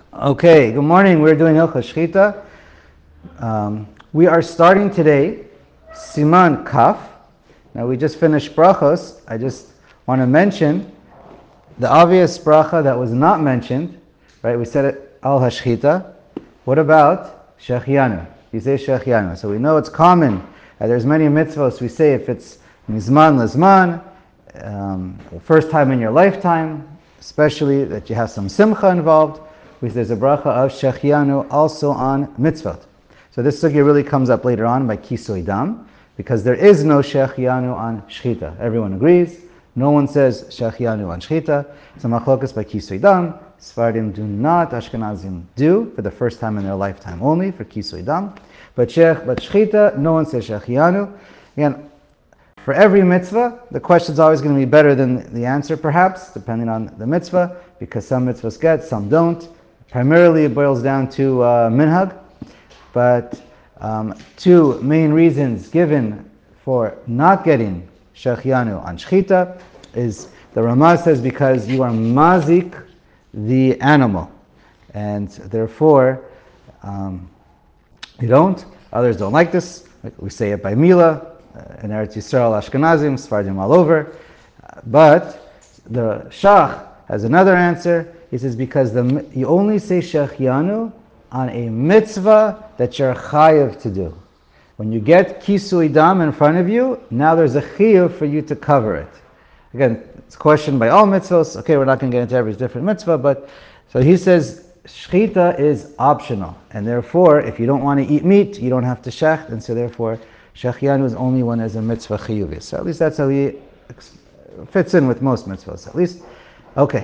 Okay, good morning. We're doing Hilchos Shechita. We are starting today Siman Kaf. Now we just finished brachos. I just want to mention the obvious bracha that was not mentioned. Right? We said it al hashchita. What about Shechianu? You say Shechianu. So we know it's common. There's many mitzvos we say if it's mizman lezman, first time in your lifetime, especially that you have some simcha involved. There's a bracha of Shechianu also on mitzvot. So this sugya really comes up later on by Kisui Dam, because there is no Shechianu on Shechita. Everyone agrees. No one says Shechianu on Shechita. It's a machlokas by Kisui Dam. Sfardim do not, Ashkenazim do, for the first time in their lifetime only, for Kisui Dam. But Shechita, no one says Shechianu. Again, for every mitzvah, the question is always going to be better than the answer, perhaps, depending on the mitzvah, because some mitzvahs get, some don't. Primarily, it boils down to minhag, but two main reasons given for not getting Shechianu on Shechita is the Ramah says because you are mazik the animal, and therefore you don't. Others don't like this. We say it by Mila, in Eretz Yisrael, Ashkenazim, Sfardim all over. But the Shach has another answer. He says because you only say Shechianu on a mitzvah that you're chayav to do. When you get Kisui Dam in front of you, now there's a chiyuv for you to cover it. Again, it's questioned by all mitzvahs. Okay, we're not going to get into every different mitzvah, but so he says Shechita is optional, and therefore, if you don't want to eat meat, you don't have to shecht, and so therefore, Shechianu is only when there's a mitzvah chiyuv. So at least that's how he fits in with most mitzvahs. At least, okay.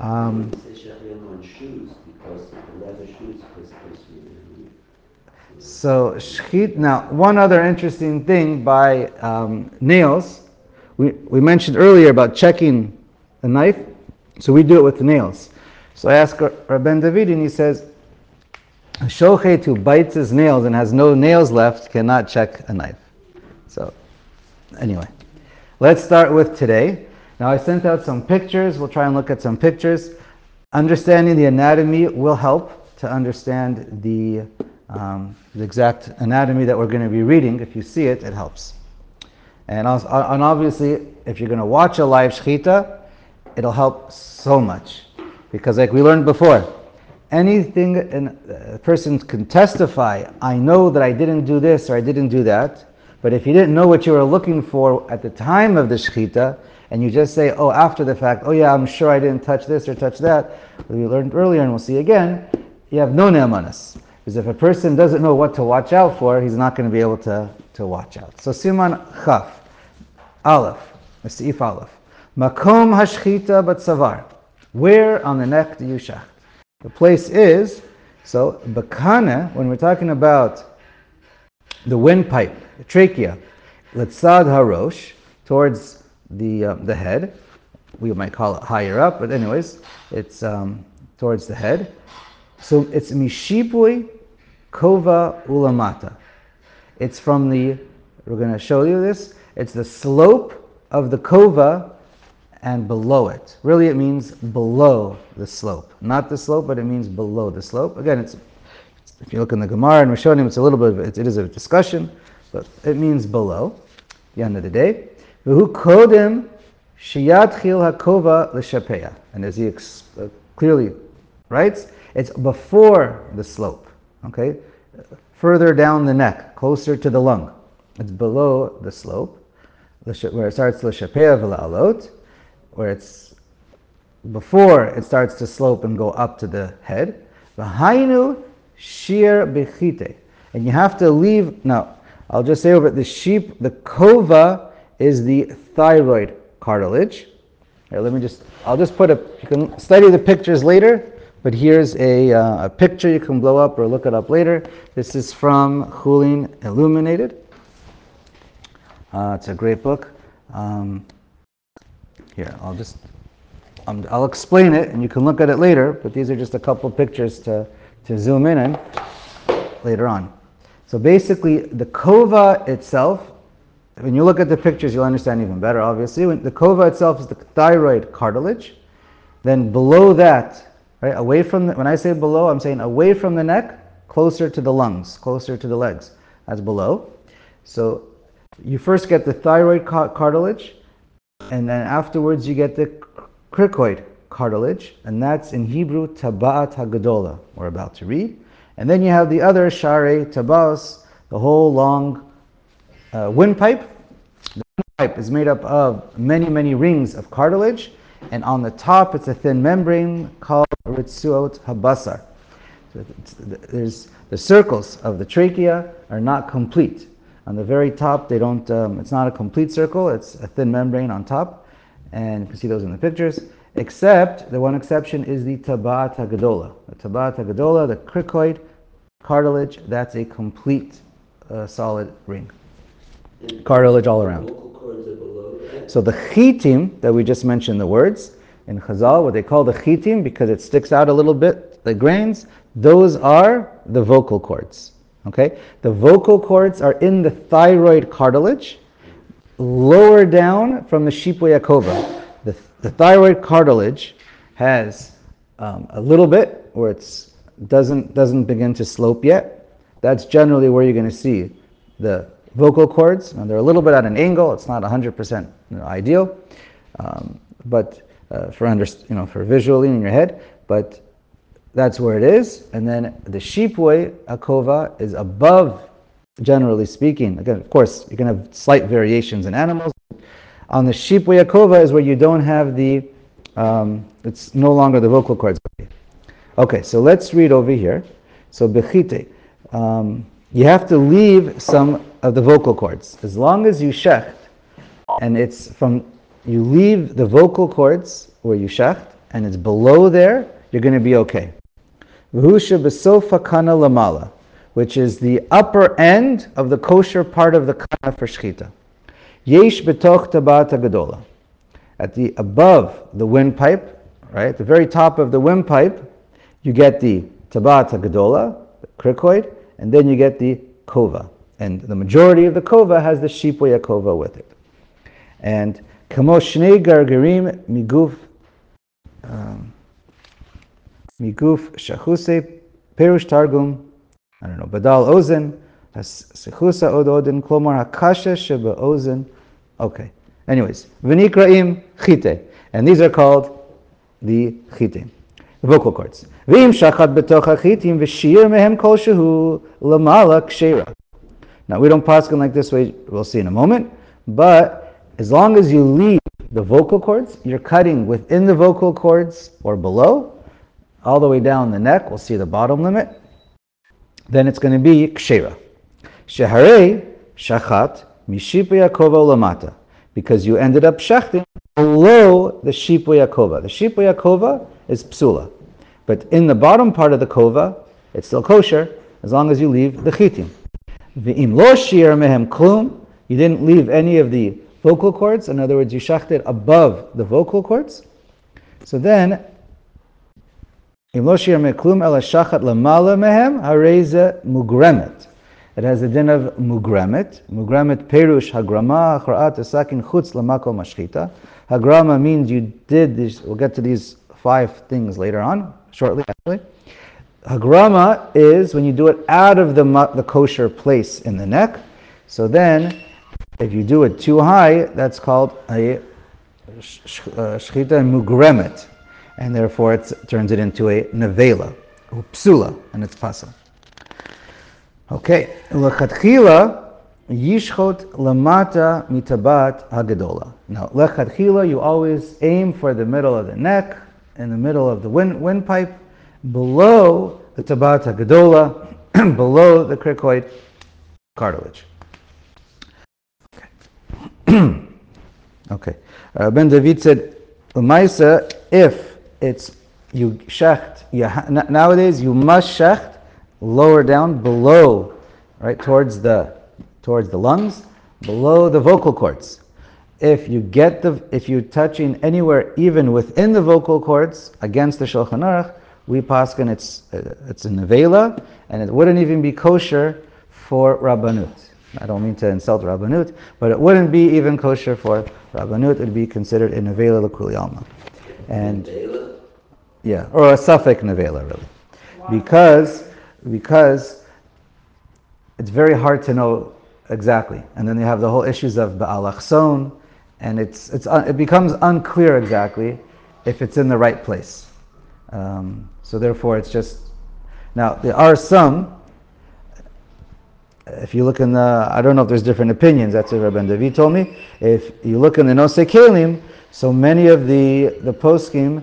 Shoes because the leather shoes So shchit. Now, one other interesting thing by nails. We mentioned earlier about checking a knife, so we do it with the nails. So I asked Rabben David, and he says, a shochet who bites his nails and has no nails left cannot check a knife. So, anyway, let's start with today. Now, I sent out some pictures. We'll try and look at some pictures. Understanding the anatomy will help to understand the exact anatomy that we're going to be reading. If you see it, it helps. And obviously, if you're going to watch a live shechita, it'll help so much. Because like we learned before, anything a person can testify, I know that I didn't do this or I didn't do that, but if you didn't know what you were looking for at the time of the shechita, and you just say, oh, after the fact, oh yeah, I'm sure I didn't touch this or touch that, we learned earlier and we'll see again, you have no ne'amanas. Because if a person doesn't know what to watch out for, he's not going to be able to watch out. So Siman Chaf, Aleph, Seif Aleph. Makom hashchita batzavar. Where on the neck do you shecht? The place is, so Bakana, when we're talking about the windpipe, the trachea, Letzad harosh, towards the head, we might call it higher up, but anyways, it's towards the head. So it's mishipui kova ulamata. It's from we're going to show you this, it's the slope of the kova and below it. Really it means below the slope. Not the slope, but it means below the slope. Again, if you look in the Gemara and we're showing him, it's a little bit it is a discussion, but it means below, the end of the day. V'hu kodem sheyatchil hakova l'shapeya. And as he clearly writes, it's before the slope, okay? Further down the neck, closer to the lung. It's below the slope, where it starts l'shapeya v'la'alot, where it's before it starts to slope and go up to the head. V'hainu shir bechite. And you have to leave, now, I'll just say over the the kova is the thyroid cartilage. Here, I'll just put you can study the pictures later, but here's a picture you can blow up or look it up later. This is from Chulin Illuminated. It's a great book. Here, I'll explain it and you can look at it later, but these are just a couple pictures to zoom in on later on. So basically, the kova itself, when you look at the pictures, you'll understand even better, obviously. The kova itself is the thyroid cartilage. Then below that right? Away from when I say below, I'm saying away from the neck, closer to the lungs, closer to the legs. That's below. So you first get the thyroid cartilage, and then afterwards you get the cricoid cartilage, and that's in Hebrew Taba'at HaGadola, we're about to read. And then you have the other Share Tabaos, the whole long windpipe. The windpipe is made up of many, many rings of cartilage, and on the top it's a thin membrane called Ritzuot Habasar. So there's the circles of the trachea are not complete. On the very top, they don't. It's not a complete circle. It's a thin membrane on top, and you can see those in the pictures. Except the one exception is the Taba'at HaGadola. The Taba'at HaGadola, the cricoid cartilage, that's a complete solid ring. And Cartilage all around. vocal cords are below that. So the chitim that we just mentioned the words in Chazal, what they call the chitim because it sticks out a little bit, the grains, those are the vocal cords. Okay, the vocal cords are in the thyroid cartilage, lower down from the Shipui Akova. The thyroid cartilage has a little bit where it's doesn't begin to slope yet. That's generally where you're going to see the vocal cords, and they're a little bit at an angle. It's not 100% ideal, but for visually in your head, but that's where it is. And then the Shipui Akova is above, generally speaking. Again, of course, you can have slight variations in animals. On the Shipui Akova is where you don't have the, it's no longer the vocal cords. Okay, so let's read over here. So Bechite, you have to leave some of the vocal cords. As long as you shecht, and you leave the vocal cords where you shecht, and it's below there, you're going to be okay. V'hu shebesofa kana lamala, which is the upper end of the kosher part of the kana for shechita. Yesh betoch Taba'at HaGadola. At the above the windpipe, right, the very top of the windpipe, you get the Taba'at HaGadola, the cricoid, and then you get the kova. And the majority of the kova has the Shipui Akova with it. And kamo shnei gargarim miguf shachuse perush targum, I don't know, badal ozen, sechusa od odin, klomar hakasha sheba ozen. Okay. Anyways, v'nikraim chite, and these are called the chitim, the vocal cords. V'im shachat betoch hachitim v'shir mehem kol shehu lamala kshera. Now we don't paskin like this way. We'll see in a moment. But as long as you leave the vocal cords, you're cutting within the vocal cords or below, all the way down the neck. We'll see the bottom limit. Then it's going to be kshera. Sheharei shachat mishipui akova lamata, because you ended up shechting below the Shipui Akova. The Shipui Akova is psula, but in the bottom part of the kova, it's still kosher as long as you leave the chitim. V'im lo shir mehem klum, you didn't leave any of the vocal cords. In other words, you shechted above the vocal cords. So then, im lo shir mehem klum ela shachat lamala mehem hareze mugremet. It has the din of mugremet. Mugremet perush hagrama achra'at esakin chutz lamako mashchita. Hagrama means you did this. We'll get to these 5 things later on, shortly actually. Hagrama is when you do it out of the kosher place in the neck. So then, if you do it too high, that's called a shchita mugremet, and therefore it turns it into a nevela, or psula, and it's pasal. Okay, lechatchila yishchot lamata mitabat hagadola. Now, lechatchila, you always aim for the middle of the neck, in the middle of the windpipe, below the Taba'at HaGadola, below the cricoid cartilage. Okay. Okay. Ben David said, Umaisa, if it's you shecht, nowadays you must shecht lower down, below, right, towards the lungs, below the vocal cords. If you're touching anywhere, even within the vocal cords, against the Shulchan Aruch, we paskin it's a nevela, and it wouldn't even be kosher for Rabbanut. I don't mean to insult Rabbanut, but it wouldn't be even kosher for Rabbanut. It would be considered a nevela l'kuli alma. And Nevela? Yeah, or a suffix nevela, really. Because it's very hard to know exactly. And then you have the whole issues of ba'alachson, and it becomes unclear exactly if it's in the right place. So therefore, it's just, now there are some, if you look in the, I don't know if there's different opinions, that's what Rabbi David told me. If you look in the Nosei Kelim, so many of the poskim,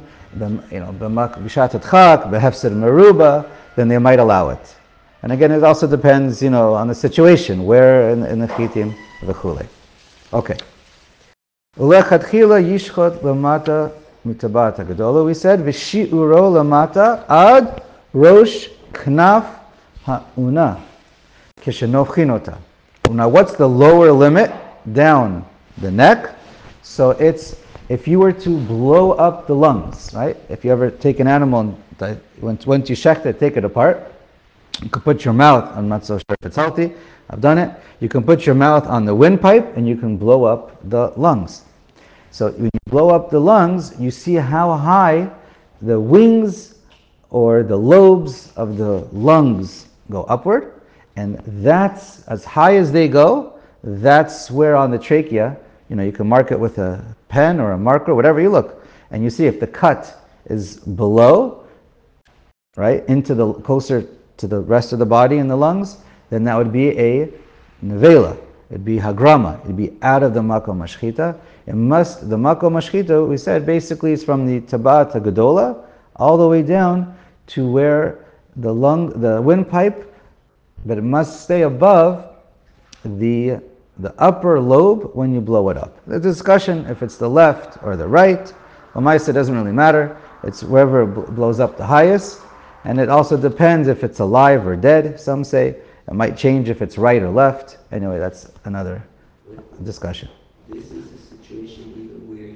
b'shat adchak, b'hefser meruba, then they might allow it. And again, it also depends, on the situation, where in the chitim, v'chulei. Okay. Ulechatchila yishchot lamata mitabat hagadola. We said v'shi'uro lamata ad rosh knaf ha'una kishenofchinota. Now, what's the lower limit? Down the neck. So it's, if you were to blow up the lungs, right? If you ever take an animal and once you shecht it, take it apart, you can put your mouth, I'm not so sure if it's healthy, I've done it, you can put your mouth on the windpipe and you can blow up the lungs. So when you blow up the lungs, you see how high the wings or the lobes of the lungs go upward, and that's as high as they go. That's where on the trachea, you can mark it with a pen or a marker, whatever you look, and you see if the cut is below, right, closer to the rest of the body and the lungs, then that would be a nevela. It'd be hagrama. It'd be out of the makom mashchita. The makom mashchita, we said, basically is from the tabat hagadola all the way down to where the windpipe, but it must stay above the upper lobe when you blow it up. The discussion if it's the left or the right, Lamaisa doesn't really matter. It's wherever it blows up the highest. And it also depends if it's alive or dead, some say. It might change if it's right or left. Anyway, that's another discussion. This is a situation even where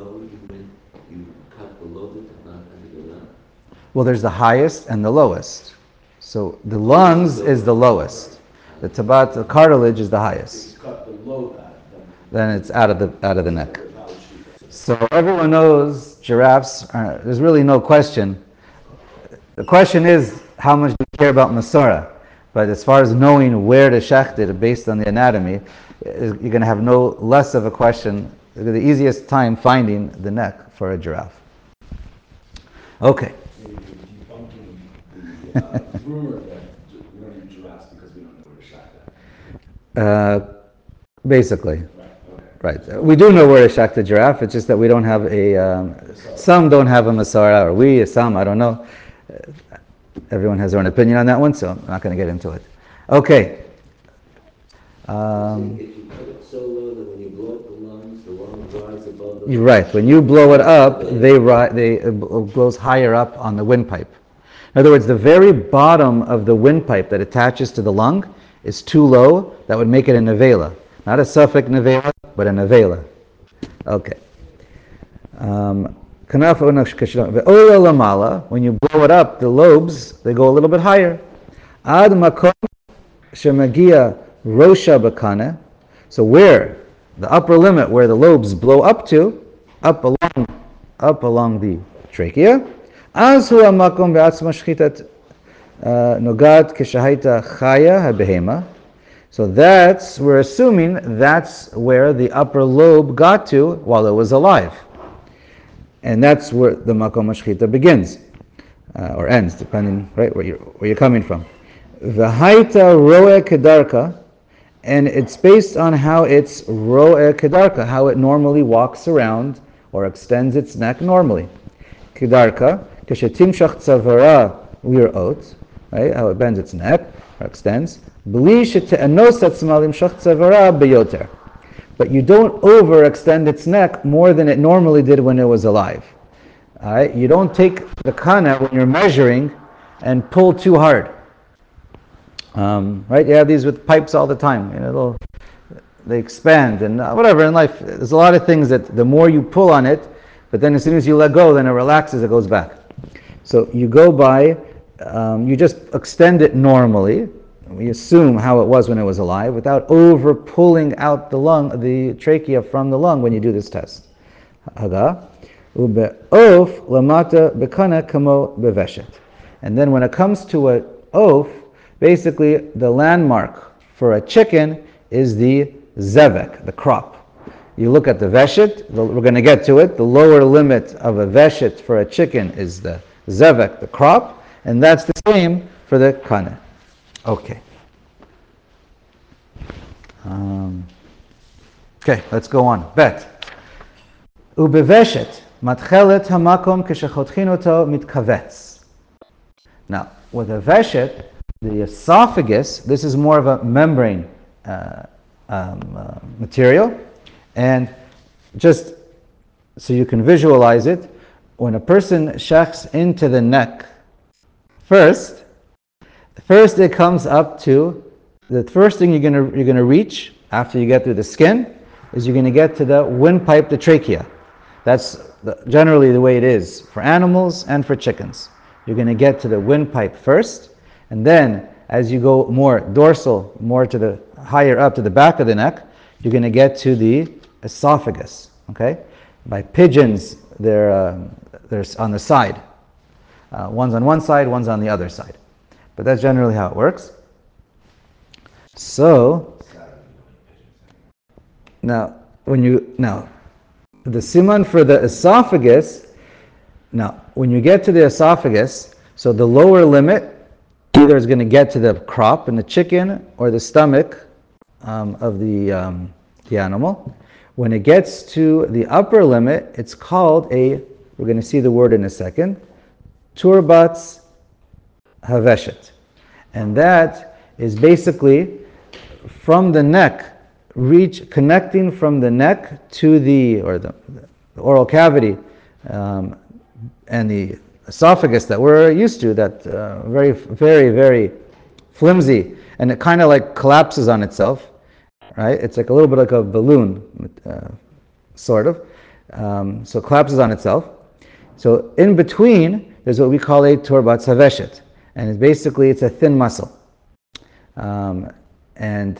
you cut below the tabat hagadola. Well, there's the highest and the lowest. So the lungs is the lowest. The tabat, the cartilage, is the highest. Cut below that, Then it's out of the neck. So everyone knows giraffes. There's really no question. The question is, how much do you care about Masora? But as far as knowing where to shecht it based on the anatomy, you're going to have no less of a question. The easiest time finding the neck for a giraffe. Okay. maybe debunking the rumor that we don't eat giraffes because we don't know where to shack that. Basically. Right, okay. Right. We do know where to shecht a giraffe. It's just that we don't have some don't have a Masora, or some, I don't know. Everyone has their own opinion on that one, so I'm not going to get into it. Okay. If you put it so low that when you blow up the lung rise above the... You're right. When you blow it up, it blows higher up on the windpipe. In other words, the very bottom of the windpipe that attaches to the lung is too low. That would make it a nevela. Not a suffix nevela, but a nevela. Okay. When you blow it up, the lobes, they go a little bit higher. Ad makom shemagia rosha bakane. So where the upper limit, where the lobes blow up to, up along the trachea. Az hu makom be'atzma shchitat nogad keshahaita chaya habehema. So we're assuming that's where the upper lobe got to while it was alive. And that's where the makom mashchita begins, or ends, depending, right, where you're coming from. V'haita roe kedarka, and it's based on how it's roe kedarka, how it normally walks around or extends its neck normally. Kedarka, keshetimshach tzavara lirot, right, how it bends its neck or extends. Bli shete'anos atzma limshach tzavara beyoter. But you don't overextend its neck more than it normally did when it was alive. All right? You don't take the kana when you're measuring and pull too hard. Right? You have these with pipes all the time. They expand and whatever in life. There's a lot of things that the more you pull on it, but then as soon as you let go, then it relaxes, it goes back. So you go by, you just extend it normally. We assume how it was when it was alive without over pulling out the trachea from the lung when you do this test. Haga. Ube'of lamata bekana kamo beveshet. And then when it comes to a oaf, basically the landmark for a chicken is the zevek, the crop. You look at the veshet, we're going to get to it. The lower limit of a veshet for a chicken is the zevek, the crop, and that's the same for the kana. Okay. Okay, let's go on. Bet. Ubeveshet matchelet hamakom keshechotchin oto mitkavetz. Now, with a veshet, the esophagus, this is more of a membrane material, and just so you can visualize it, when a person shechs into the neck, first it comes up to, the first thing you're gonna reach after you get through the skin is you're gonna get to the windpipe, the trachea. That's generally the way it is for animals and for chickens. You're going to get to the windpipe first, and then as you go more dorsal, more to the higher up to the back of the neck, you're going to get to the esophagus. Okay, by pigeons, they're on the side. One's on one side, one's on the other side. But that's generally how it works. So now, the siman for the esophagus, now, when you get to the esophagus, so the lower limit either is going to get to the crop in the chicken or the stomach of the animal. When it gets to the upper limit, it's called we're going to see the word in a second, turbatz haveshet. And that is basically from the neck, connecting from the neck to the oral cavity and the esophagus that we're used to, that very, very, very flimsy, and it kind of like collapses on itself, right? It's like a little bit like a balloon, sort of. So it collapses on itself. So in between, there's what we call a turbatz haveshet, and it's a thin muscle. And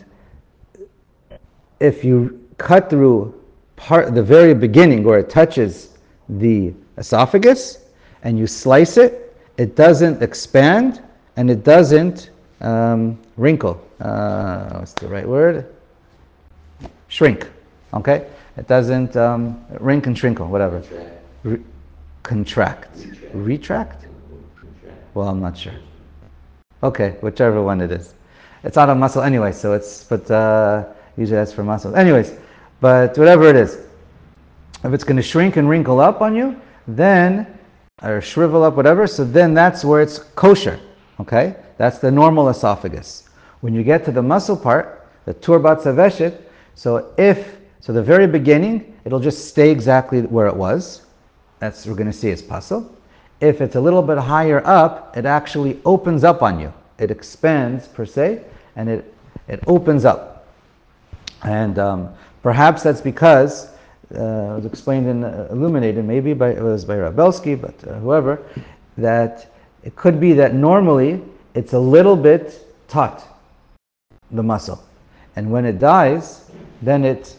if you cut through the very beginning where it touches the esophagus and you slice it, it doesn't expand and it doesn't wrinkle. What's the right word? Shrink. Okay? It doesn't wrinkle and shrinkle, whatever. Contract. Retract? Well, I'm not sure. Okay, whichever one it is. It's not a muscle anyway, so usually that's for muscles. Anyways, but whatever it is, if it's going to shrink and wrinkle up on you, then, or shrivel up, whatever, so then that's where it's kosher. Okay? That's the normal esophagus. When you get to the muscle part, the turbatz haveshet, so the very beginning, it'll just stay exactly where it was. That's, we're going to see, it's pasul. If it's a little bit higher up, it actually opens up on you. It expands, per se, and it opens up. And perhaps that's because, it was explained and illuminated, maybe it was by Rabelsky, but whoever, that it could be that normally it's a little bit taut, the muscle. And when it dies, then it,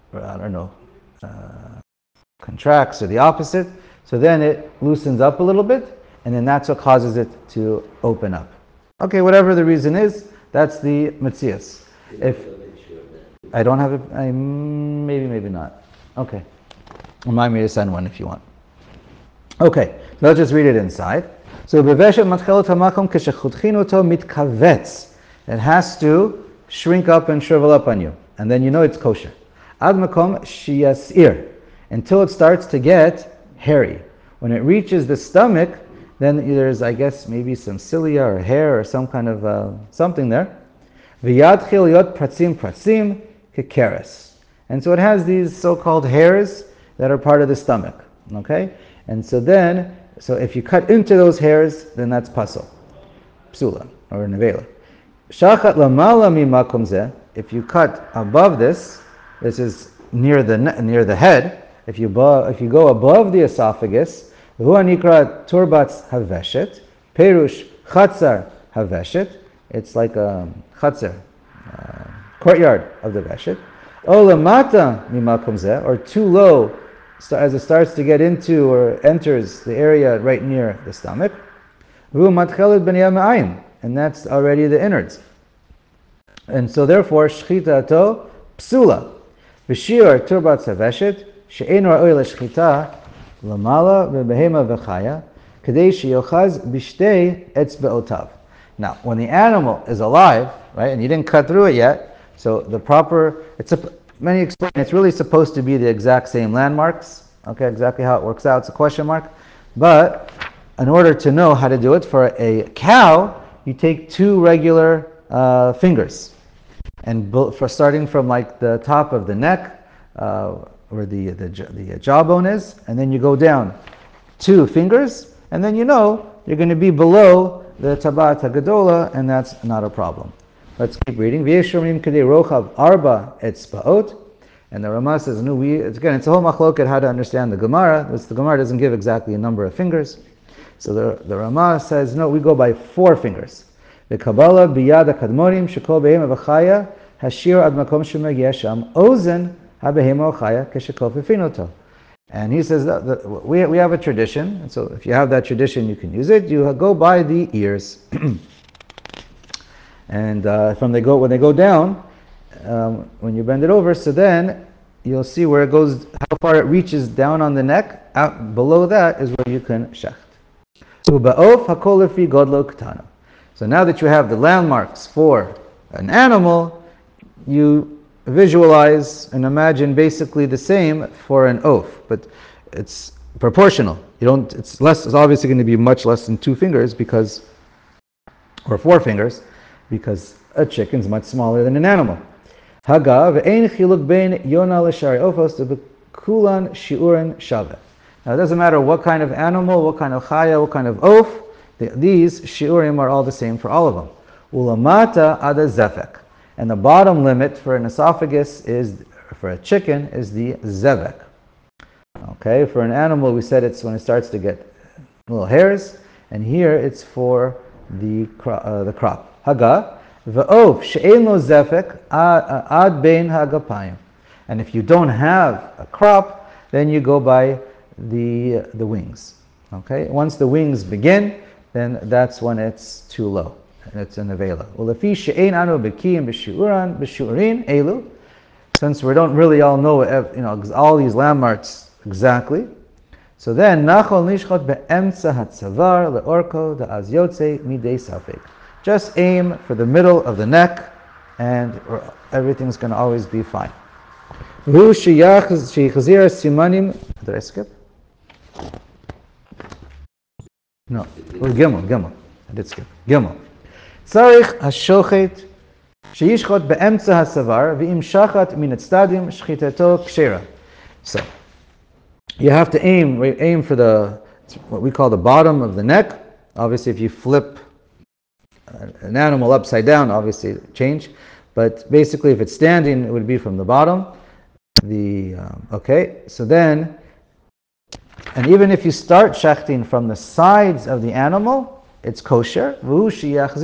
contracts, or the opposite. So then it loosens up a little bit, and then that's what causes it to open up. Okay, whatever the reason is, that's the metzias. If I don't have it, maybe not. Okay, remind me to send one if you want. Okay, so let's just read it inside. So beveshet matchelet hamakom keshechutchin oto mitkavetz. It has to shrink up and shrivel up on you, and then you know it's kosher. Ad makom shiyasir, until it starts to get hairy. When it reaches the stomach, then there's, I guess, maybe some cilia or hair or some kind of something there. V'yadchil yot pratzim kekeres. And so it has these so-called hairs that are part of the stomach. Okay? And so if you cut into those hairs, then that's pasul, psula, or nevela. Shachat lamala mimakom zeh. If you cut above this is near the head. If you go above the esophagus, hu anikra turbatz haveshet, perush chatzar haveshet. It's like a chatzar, courtyard of the veshet. O lamata mimakom zeh, or too low, as it starts to get into or enters the area right near the stomach. And that's already the innards. And so therefore, shchitato psula. V'shir turbat saveshet, she'en ra'oi l'shchita, lamala v'behema v'chaya, kadei she'yochaz b'shtei etzbe'otav. Now, when the animal is alive, right, and you didn't cut through it yet, so the proper, many explain it's really supposed to be the exact same landmarks, okay, exactly how it works out, it's a question mark, but in order to know how to do it for a cow, you take two regular fingers, and for starting from like the top of the neck, where the jawbone is, and then you go down 2 fingers, and then you know you're going to be below the tabat hagadola, and that's not a problem. Let's keep reading. V'yeshomrim kadei rochav arba etzbaot, and the Rama says, no, again, it's a whole machloket how to understand the Gemara. The Gemara doesn't give exactly a number of fingers. So the Rama says, no, we go by 4 fingers. The Kabbalah biyad kadmonim shekol behema v'chaya hashir ad makom shemagiyah sham ozen habehema v'chaya keshekol fefinoto. And he says that we have a tradition, and so if you have that tradition, you can use it. You go by the ears, and when they go down, when you bend it over, so then you'll see where it goes, how far it reaches down on the neck. Out below that is where you can shecht. So now that you have the landmarks for an animal, you visualize and imagine basically the same for an oaf, but it's proportional. It's obviously going to be much less than 2 fingers or 4 fingers, because a chicken's much smaller than an animal. Hagav ein chiluk bein yona l'shari ofos kulan shiurin shaveh. Now it doesn't matter what kind of animal, what kind of chaya, what kind of oaf, these shiurim are all the same for all of them. Ulamata ada zefek. And the bottom limit for an esophagus for a chicken is the zevek. Okay, for an animal we said it's when it starts to get little hairs, and here it's for the crop. Haga, v'of she'en lo zefek ad bein hagapayim. And if you don't have a crop, then you go by the wings. Okay, once the wings begin, then that's when it's too low. And it's an avela. Since we don't really all know, all these landmarks exactly, so then just aim for the middle of the neck, and everything's going to always be fine. Did I skip? No. Gimel. I did skip. Gimel. Tzarich hashochet sheyishchot be'emtza hasavar v'im shachat min etzdadim shchitato kshera. So you have to aim for what we call the bottom of the neck. Obviously, if you flip an animal upside down, obviously change. But basically, if it's standing, it would be from the bottom. Okay. So then, and even if you start shechting from the sides of the animal, it's kosher. But if you're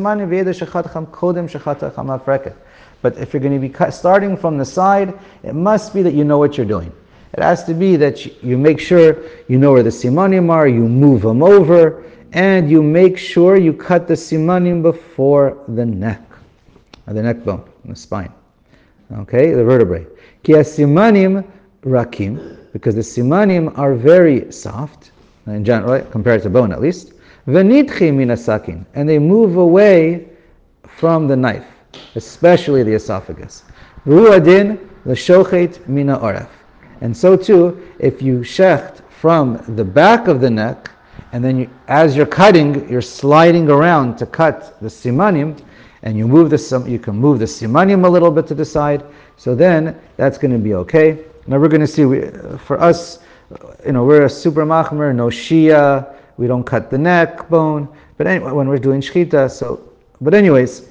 going to be starting from the side, it must be that you know what you're doing. It has to be that you make sure you know where the simanim are, you move them over, and you make sure you cut the simanim before the neck, or the neck bone, the spine. Okay, the vertebrae. Ki simanim rakim, because the simanim are very soft, in general, right, compared to bone at least. V'nidchi min hasakin, and they move away from the knife, especially the esophagus. V'hu adin l'shochet min ha'oref. And so too, if you shecht from the back of the neck, and then as you're cutting, you're sliding around to cut the simanim, and you can move the simanim a little bit to the side, so then that's going to be okay. Now we're going to see, for us, we're a super machmer, no shia, we don't cut the neck bone, but anyway, when we're doing shchita, but anyways,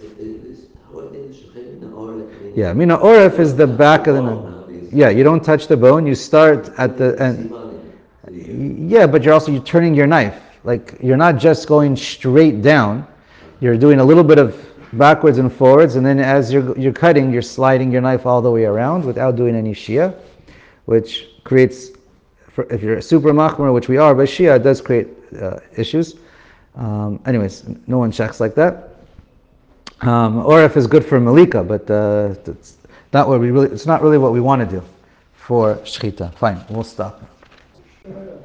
yeah, mina oref is the back of the neck. Yeah, you don't touch the bone, you start at the end. Yeah, but you're turning your knife. Like, you're not just going straight down, you're doing a little bit of backwards and forwards, and then as you're cutting, you're sliding your knife all the way around without doing any shia, which creates if you're super machmer, which we are by Shia, it does create issues. Anyways, no one checks like that. Or if it's good for Malika, but it's not what we really. It's not really what we want to do for shechita. Fine, we'll stop.